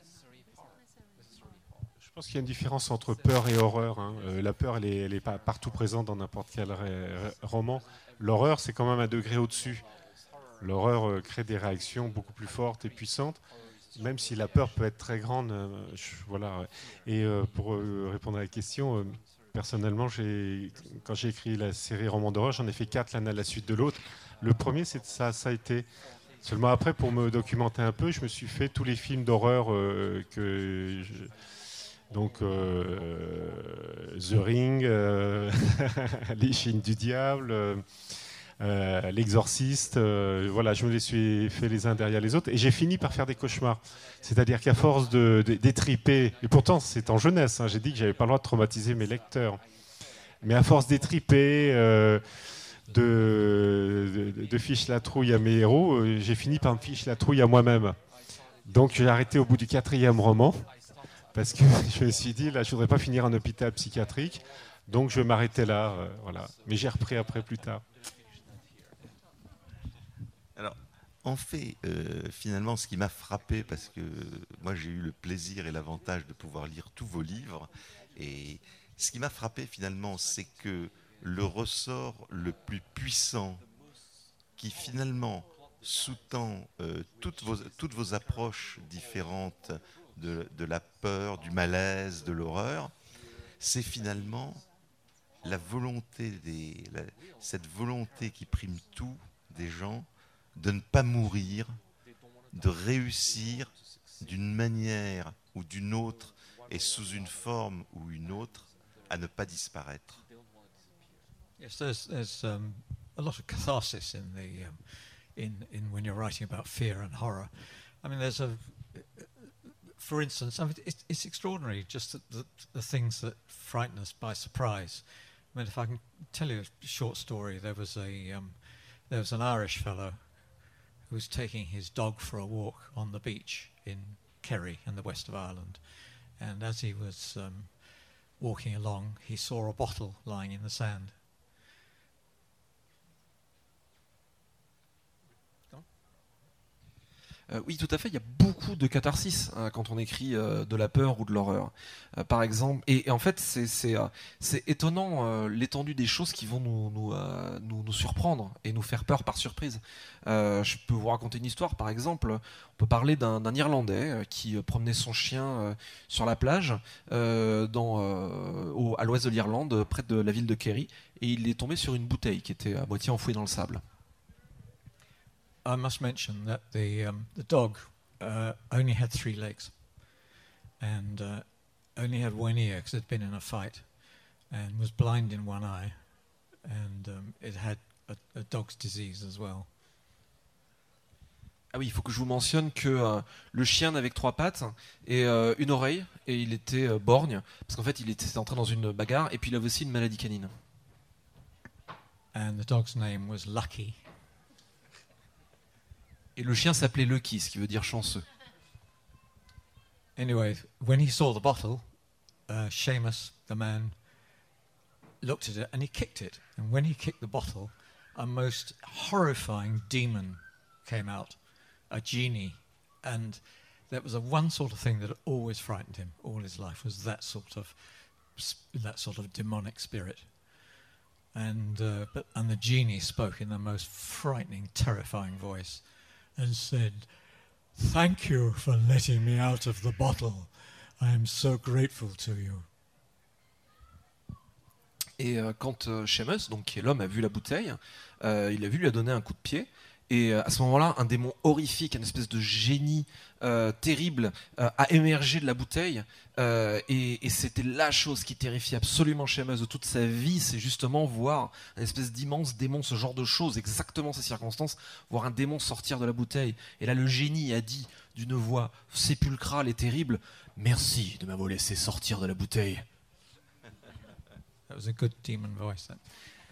Je pense qu'il y a une différence entre peur et horreur. Hein. La peur, elle est pas partout présente dans n'importe quel roman. L'horreur, c'est quand même un degré au-dessus. L'horreur crée des réactions beaucoup plus fortes et puissantes. même si la peur peut être très grande, voilà. Ouais. Et pour répondre à la question, personnellement, quand j'ai écrit la série Roman d'horreur, j'en ai fait 4 l'un à la suite de l'autre. Le premier, ça a été. Seulement après, pour me documenter un peu, je me suis fait tous les films d'horreur donc The Ring, Les Chines du Diable, L'Exorciste. Voilà, je me les suis fait les uns derrière les autres et j'ai fini par faire des cauchemars. C'est-à-dire qu'à force d'étriper, et pourtant c'est en jeunesse, hein, j'ai dit que j'avais pas le droit de traumatiser mes lecteurs, mais à force d'étriper, de fiche la trouille à mes héros, j'ai fini par me fiche la trouille à moi-même. Donc j'ai arrêté au bout du 4e roman parce que je me suis dit là je voudrais pas finir en hôpital psychiatrique, donc je vais m'arrêter là, voilà. Mais j'ai repris après plus tard. Alors en fait, finalement, ce qui m'a frappé, parce que moi j'ai eu le plaisir et l'avantage de pouvoir lire tous vos livres, et ce qui m'a frappé finalement, c'est que le ressort le plus puissant qui finalement sous-tend toutes vos approches différentes de la peur, du malaise, de l'horreur, c'est finalement la volonté cette volonté qui prime tout des gens de ne pas mourir, de réussir d'une manière ou d'une autre et sous une forme ou une autre à ne pas disparaître. Yes, there's a lot of catharsis in the in when you're writing about fear and horror. I mean, for instance, I mean, it's extraordinary just the things that frighten us by surprise. I mean, if I can tell you a short story, there was an Irish fellow who was taking his dog for a walk on the beach in Kerry in the west of Ireland, and as he was walking along, he saw a bottle lying in the sand. Oui, tout à fait. Il y a beaucoup de catharsis quand on écrit de la peur ou de l'horreur. Par exemple, et en fait, c'est étonnant l'étendue des choses qui vont nous surprendre et nous faire peur par surprise. Je peux vous raconter une histoire. Par exemple, on peut parler d'un Irlandais qui promenait son chien sur la plage à l'ouest de l'Irlande, près de la ville de Kerry, et il est tombé sur une bouteille qui était à moitié enfouie dans le sable. I must mention that the dog only had 3 legs and only had one ear because it had been in a fight and was blind in one eye and it had a dog's disease as well. Ah oui, il faut que je vous mentionne que le chien n'avait que 3 pattes et une oreille et il était borgne parce qu'en fait il était entré dans une bagarre et puis il avait aussi une maladie canine. And the dog's name was Lucky. Et le chien s'appelait Lucky, ce qui veut dire chanceux. Anyway, when he saw the bottle, Seamus, the man, looked at it and he kicked it. And when he kicked the bottle, a most horrifying demon came out, a genie. And that was the one sort of thing that always frightened him all his life, was that sort of demonic spirit. And the genie spoke in the most frightening, terrifying voice and said, "Thank you for letting me out of the bottle. I am so grateful to you." Et quand Seamus, donc qui est l'homme, a vu la bouteille, il a vu lui a donné un coup de pied. Et à ce moment-là, un démon horrifique, une espèce de génie terrible a émergé de la bouteille. Et c'était la chose qui terrifiait absolument Seamus de toute sa vie, c'est justement voir une espèce d'immense démon, ce genre de choses, exactement ces circonstances, voir un démon sortir de la bouteille. Et là, le génie a dit d'une voix sépulcrale et terrible, « Merci de m'avoir laissé sortir de la bouteille. » That was a good demon voice then.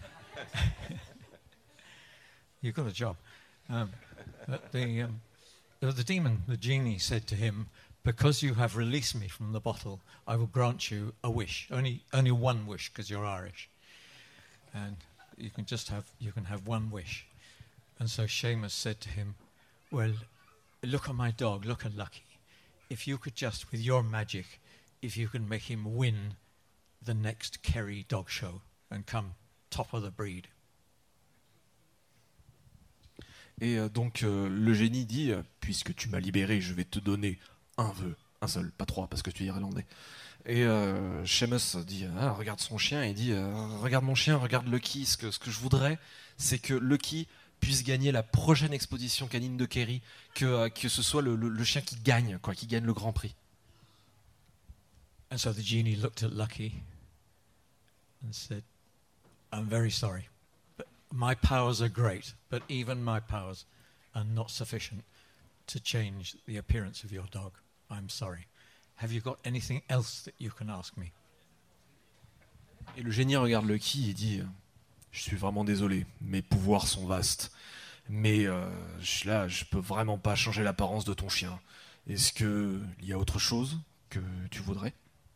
You got a job. The demon, the genie, said to him, "Because you have released me from the bottle, I will grant you a wish. Only one wish, because you're Irish, and you can have one wish." And so Seamus said to him, "Well, look at my dog. Look at Lucky. If you could just, with your magic, if you can make him win the next Kerry dog show and come top of the breed." Et donc le génie dit puisque tu m'as libéré, je vais te donner un vœu, un seul, pas trois parce que tu es irlandais. Et Seamus dit regarde son chien et dit regarde mon chien, regarde Lucky. Ce que je voudrais, c'est que Lucky puisse gagner la prochaine exposition canine de Kerry, que ce soit le chien qui gagne, quoi, qui gagne le Grand Prix. And so the genie looked at Lucky and said, I'm very sorry, but my powers are great, but even my powers are not sufficient to change the appearance of your dog. I'm sorry. Have you got anything else that you can ask me? Et le génie regarde Lucky et dit je suis vraiment désolé, mes pouvoirs sont vastes, mais là, je peux vraiment pas changer l'apparence de ton chien. Est-ce qu'il y a autre chose que tu voudrais?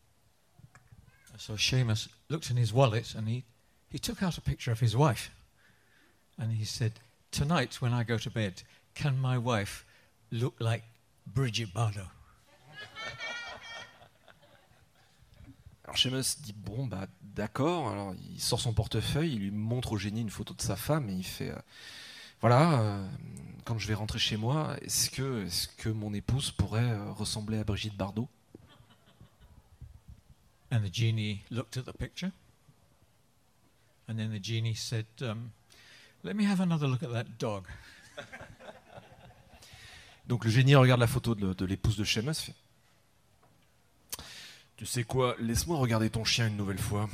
So Seamus looked in his wallet and he took out a picture of his wife. And he said, tonight when I go to bed, can my wife look like Bridget Bardot? Alors Seamus dit bon bah d'accord. Alors il sort son portefeuille, il lui montre au génie une photo de sa femme et il fait quand je vais rentrer chez moi, est-ce que mon épouse pourrait ressembler à Brigitte Bardot? And the genie looked at the picture. And then the genie said, let me have another look at that dog. Donc le génie regarde la photo de l'épouse de Seamus, fait tu sais quoi, laisse-moi regarder ton chien une nouvelle fois.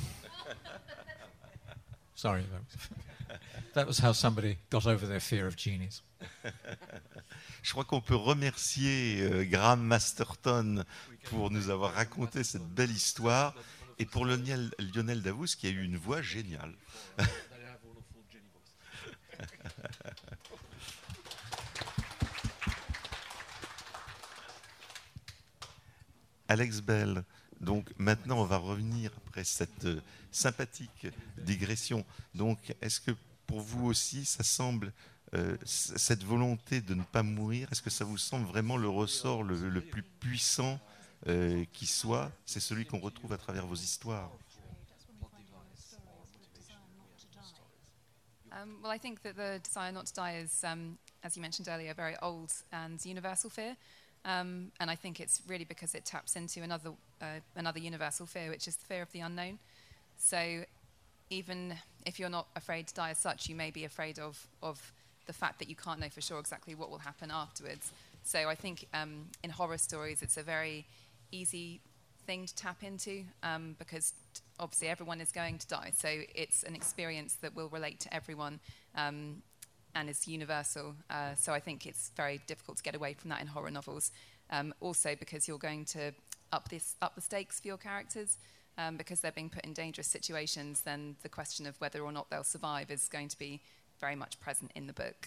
Sorry, that was how somebody got over their fear of genies. Je crois qu'on peut remercier Graham Masterton pour nous avoir raconté cette belle histoire et pour Lionel Davoust qui a eu une voix géniale. Alex Bell, donc maintenant on va revenir après cette sympathique digression. Donc est-ce que pour vous aussi ça semble cette volonté de ne pas mourir, est-ce que ça vous semble vraiment le ressort le plus puissant qui soit? C'est celui qu'on retrouve à travers vos histoires. Well, I think that the desire not to die is, as you mentioned earlier, a very old and universal fear. And I think it's really because it taps into another universal fear, which is the fear of the unknown. So even if you're not afraid to die as such, you may be afraid of the fact that you can't know for sure exactly what will happen afterwards. So I think in horror stories, it's a very easy thing to tap into because obviously everyone is going to die. So it's an experience that will relate to everyone and is universal. So I think it's very difficult to get away from that in horror novels. Also because you're going to up the stakes for your characters. Because they're being put in dangerous situations, then the question of whether or not they'll survive is going to be very much present in the book.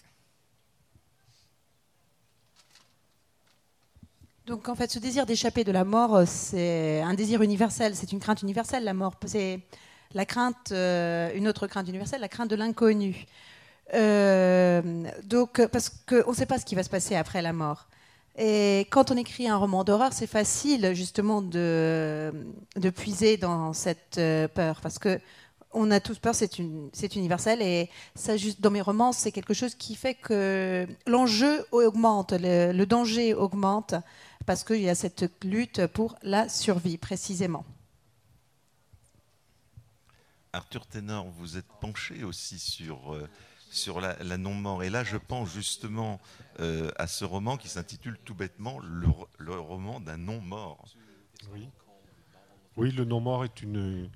Donc en fait, ce désir d'échapper de la mort, c'est un désir universel, c'est une crainte universelle, la mort. C'est la crainte, une autre crainte universelle, la crainte de l'inconnu. Donc, parce qu'on ne sait pas ce qui va se passer après la mort. Et quand on écrit un roman d'horreur, c'est facile justement de puiser dans cette peur, parce que on a tous peur, c'est universel, et ça, juste dans mes romans, c'est quelque chose qui fait que l'enjeu augmente, le danger augmente, parce qu'il y a cette lutte pour la survie, précisément. Arthur Ténor, vous êtes penché aussi sur la non-mort. Et là, je pense justement à ce roman qui s'intitule tout bêtement le roman d'un non-mort. Oui, le non-mort est une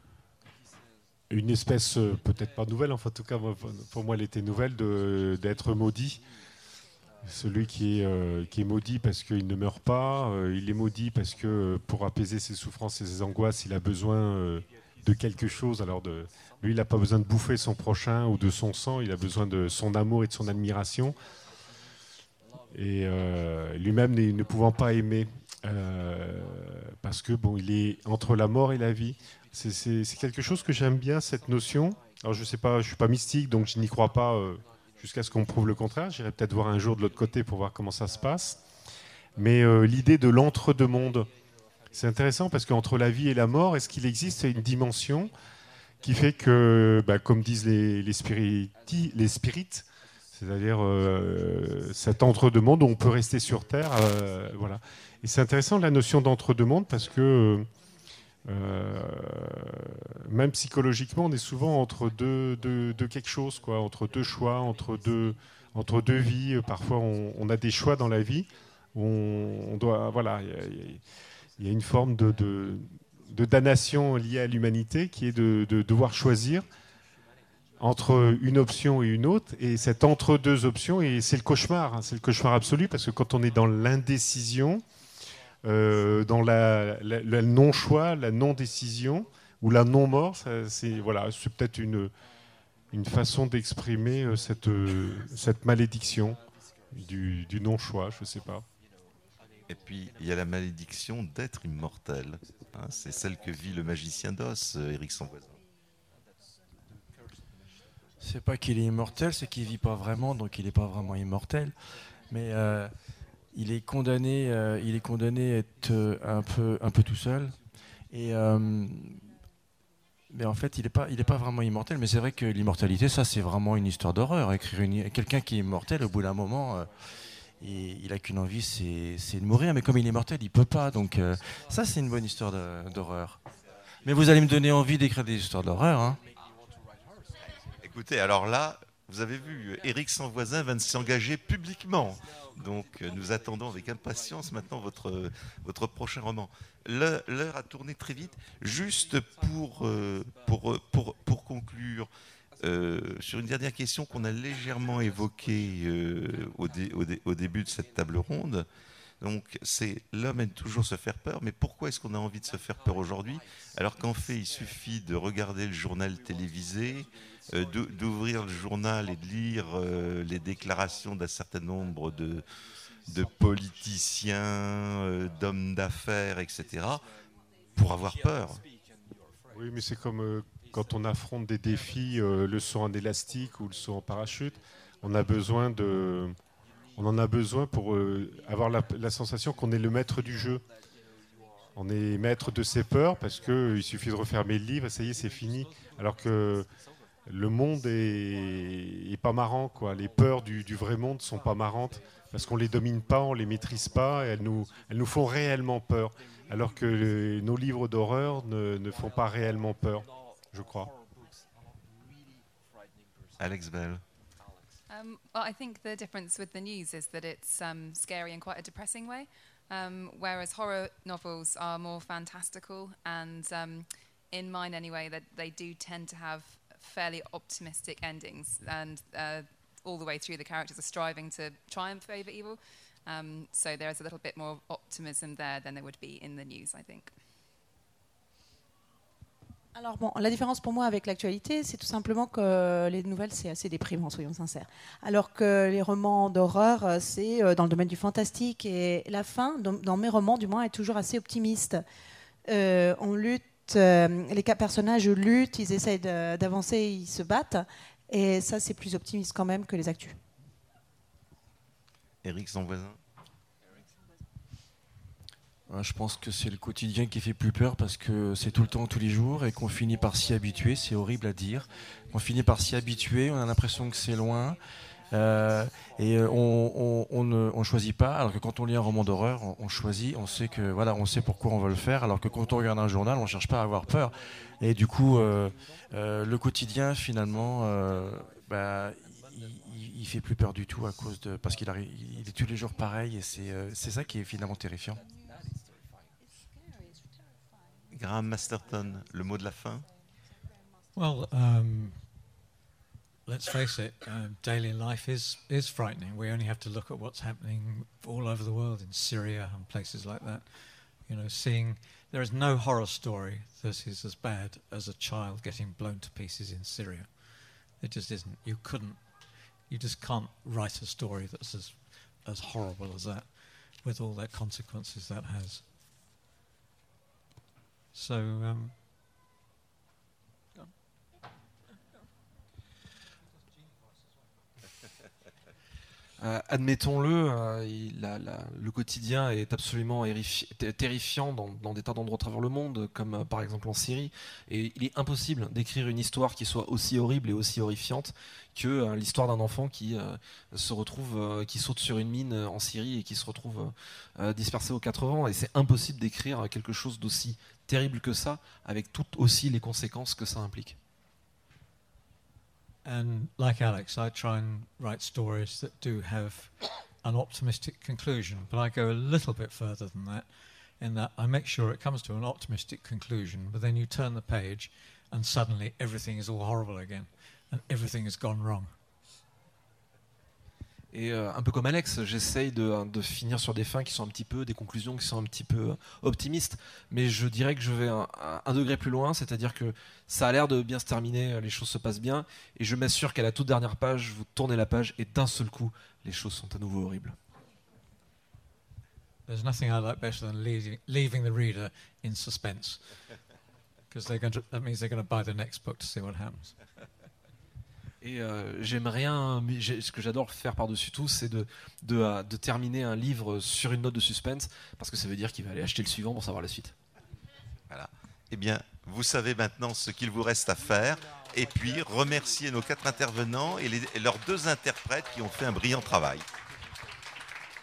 espèce peut-être pas nouvelle, enfin, en tout cas pour moi elle était nouvelle, d'être maudit. Celui qui est maudit parce qu'il ne meurt pas, il est maudit parce que pour apaiser ses souffrances et ses angoisses, il a besoin de quelque chose. Alors lui, il n'a pas besoin de bouffer son prochain ou de son sang, il a besoin de son amour et de son admiration. Et lui-même ne pouvant pas aimer, parce que il est entre la mort et la vie. C'est quelque chose que j'aime bien, cette notion. Alors je sais pas, je suis pas mystique, donc je n'y crois pas jusqu'à ce qu'on me prouve le contraire. J'irai peut-être voir un jour de l'autre côté pour voir comment ça se passe. Mais l'idée de l'entre-deux-mondes, c'est intéressant parce qu'entre la vie et la mort, est-ce qu'il existe une dimension qui fait que, comme disent les spirites, C'est-à-dire cet entre-deux-mondes où on peut rester sur Terre. Voilà. Et c'est intéressant la notion d'entre-deux-mondes parce que même psychologiquement, on est souvent entre deux quelque chose, quoi, entre deux choix, entre deux vies. Parfois, on a des choix dans la vie. Où on doit, voilà, il y a une forme de damnation liée à l'humanité qui est de devoir choisir entre une option et une autre, et cette entre deux options, et c'est le cauchemar, hein, c'est le cauchemar absolu, parce que quand on est dans l'indécision, dans le non-choix, la non-décision, ou la non-mort, c'est voilà, c'est peut-être une façon d'exprimer cette malédiction du non-choix, je ne sais pas. Et puis, il y a la malédiction d'être immortel. Hein, c'est celle que vit le magicien d'Oz, Éric Sanvoisin. C'est pas qu'il est immortel, c'est qu'il vit pas vraiment, donc il n'est pas vraiment immortel. Mais il est condamné à être un peu tout seul. Et mais en fait, il est pas vraiment immortel. Mais c'est vrai que l'immortalité, ça, c'est vraiment une histoire d'horreur. Écrire quelqu'un qui est immortel, au bout d'un moment, il a qu'une envie, c'est de mourir. Mais comme il est immortel, il peut pas. Donc ça, c'est une bonne histoire d'horreur. Mais vous allez me donner envie d'écrire des histoires d'horreur, hein. Écoutez, alors là, vous avez vu, Éric Sanvoisin va s'engager publiquement. Donc, nous attendons avec impatience maintenant votre prochain roman. L'heure a tourné très vite. Juste pour conclure, sur une dernière question qu'on a légèrement évoquée au début de cette table ronde. Donc, c'est l'homme aime toujours se faire peur, mais pourquoi est-ce qu'on a envie de se faire peur aujourd'hui, alors qu'en fait, il suffit de regarder le journal télévisé, d'ouvrir le journal et de lire les déclarations d'un certain nombre de politiciens, d'hommes d'affaires, etc., pour avoir peur. Oui, mais c'est comme quand on affronte des défis, le saut en élastique ou le saut en parachute, on en a besoin pour avoir la sensation qu'on est le maître du jeu. On est maître de ses peurs parce qu'il suffit de refermer le livre, ça y est, c'est fini. Alors que le monde est pas marrant, quoi. Les peurs du vrai monde sont pas marrantes parce qu'on les domine pas, on les maîtrise pas, et elles nous font réellement peur. Alors que nos livres d'horreur ne font pas réellement peur, je crois. Alex Bell. Well, I think the difference with the news is that it's scary in quite a depressing way, whereas horror novels are more fantastical, and in mine anyway, that they do tend to have fairly optimistic endings, and all the way through the characters are striving to triumph over evil. So there's a little bit more optimism there than there would be in the news, I think. Alors bon, la différence pour moi avec l'actualité, c'est tout simplement que les nouvelles, c'est assez déprimant, soyons sincères. Alors que les romans d'horreur, c'est dans le domaine du fantastique. Et la fin, dans mes romans du moins, est toujours assez optimiste. On lutte, les personnages luttent, ils essayent d'avancer, ils se battent. Et ça, c'est plus optimiste quand même que les actus. Éric Sanvoisin. Je pense que c'est le quotidien qui fait plus peur parce que c'est tout le temps, tous les jours, et qu'on finit par s'y habituer. C'est horrible à dire. On finit par s'y habituer, on a l'impression que c'est loin, et on ne choisit pas. Alors que quand on lit un roman d'horreur, on choisit, on sait que voilà, on sait pourquoi on veut le faire. Alors que quand on regarde un journal, on cherche pas à avoir peur. Et du coup, le quotidien finalement, il fait plus peur du tout à cause de parce qu'il est tous les jours pareil, et c'est ça qui est finalement terrifiant. Graham Masterton, le mot de la fin. Well, let's face it, daily life is frightening. We only have to look at what's happening all over the world, in Syria and places like that. You know, there is no horror story that is as bad as a child getting blown to pieces in Syria. It just isn't. You just can't write a story that's as horrible as that, with all the consequences that has. So, Admettons-le, le quotidien est absolument terrifiant dans des tas d'endroits à travers le monde, comme par exemple en Syrie, et il est impossible d'écrire une histoire qui soit aussi horrible et aussi horrifiante que l'histoire d'un enfant qui se retrouve, qui saute sur une mine en Syrie et qui se retrouve dispersé aux 4 vents. Et c'est impossible d'écrire quelque chose d'aussi terrible que ça, avec toutes aussi les conséquences que ça implique. And like Alex, I try and write stories that do have an optimistic conclusion, but I go a little bit further than that, in that I make sure it comes to an optimistic conclusion, but then you turn the page and suddenly everything is all horrible again, and everything has gone wrong. Et un peu comme Alex, j'essaye de finir sur des fins qui sont un petit peu, des conclusions qui sont un petit peu optimistes, mais je dirais que je vais un degré plus loin, c'est-à-dire que ça a l'air de bien se terminer, les choses se passent bien, et je m'assure qu'à la toute dernière page, vous tournez la page et d'un seul coup, les choses sont à nouveau horribles. There's nothing I like better than leaving the reader in suspense, because that means they're going to buy the next book to see what happens. Et ce que j'adore faire par-dessus tout, c'est de terminer un livre sur une note de suspense, parce que ça veut dire qu'il va aller acheter le suivant pour savoir la suite. Voilà. Eh bien, vous savez maintenant ce qu'il vous reste à faire, et puis remercier nos 4 intervenants et leurs 2 interprètes qui ont fait un brillant travail.